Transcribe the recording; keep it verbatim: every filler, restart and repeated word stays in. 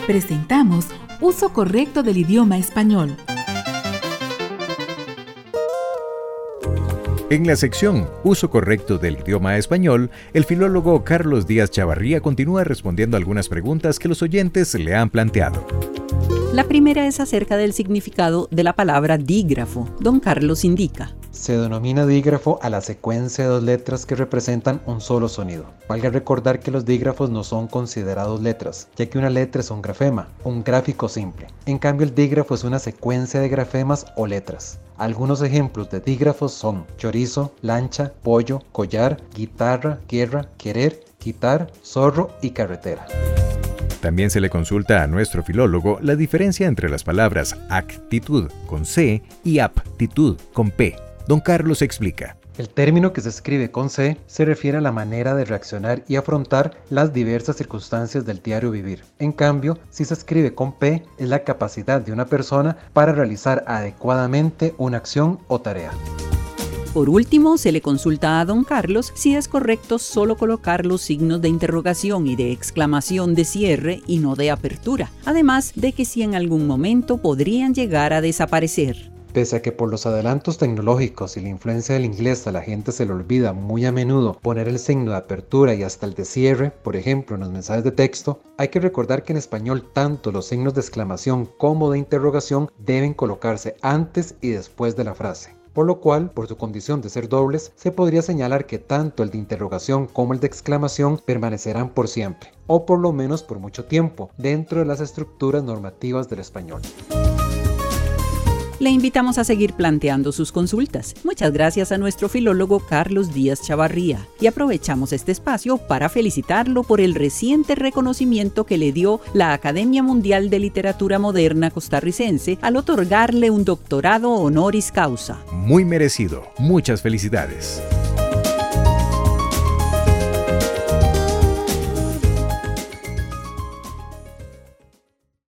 Presentamos Uso Correcto del Idioma Español. En la sección Uso Correcto del Idioma Español, el filólogo Carlos Díaz Chavarría continúa respondiendo algunas preguntas que los oyentes le han planteado. La primera es acerca del significado de la palabra dígrafo. Don Carlos indica: se denomina dígrafo a la secuencia de dos letras que representan un solo sonido. Valga recordar que los dígrafos no son considerados letras, ya que una letra es un grafema, un gráfico simple. En cambio, el dígrafo es una secuencia de grafemas o letras. Algunos ejemplos de dígrafos son chorizo, lancha, pollo, collar, guitarra, guerra, querer, quitar, zorro y carretera. También se le consulta a nuestro filólogo la diferencia entre las palabras actitud con C y aptitud con P. Don Carlos explica. El término que se escribe con C se refiere a la manera de reaccionar y afrontar las diversas circunstancias del diario vivir. En cambio, si se escribe con P, es la capacidad de una persona para realizar adecuadamente una acción o tarea. Por último, se le consulta a don Carlos si es correcto solo colocar los signos de interrogación y de exclamación de cierre y no de apertura, además de que si en algún momento podrían llegar a desaparecer. Pese a que por los adelantos tecnológicos y la influencia del inglés a la gente se le olvida muy a menudo poner el signo de apertura y hasta el de cierre, por ejemplo en los mensajes de texto, hay que recordar que en español tanto los signos de exclamación como de interrogación deben colocarse antes y después de la frase. Por lo cual, por su condición de ser dobles, se podría señalar que tanto el de interrogación como el de exclamación permanecerán por siempre, o por lo menos por mucho tiempo, dentro de las estructuras normativas del español. Le invitamos a seguir planteando sus consultas. Muchas gracias a nuestro filólogo Carlos Díaz Chavarría y aprovechamos este espacio para felicitarlo por el reciente reconocimiento que le dio la Academia Mundial de Literatura Moderna costarricense al otorgarle un doctorado honoris causa. Muy merecido. Muchas felicidades.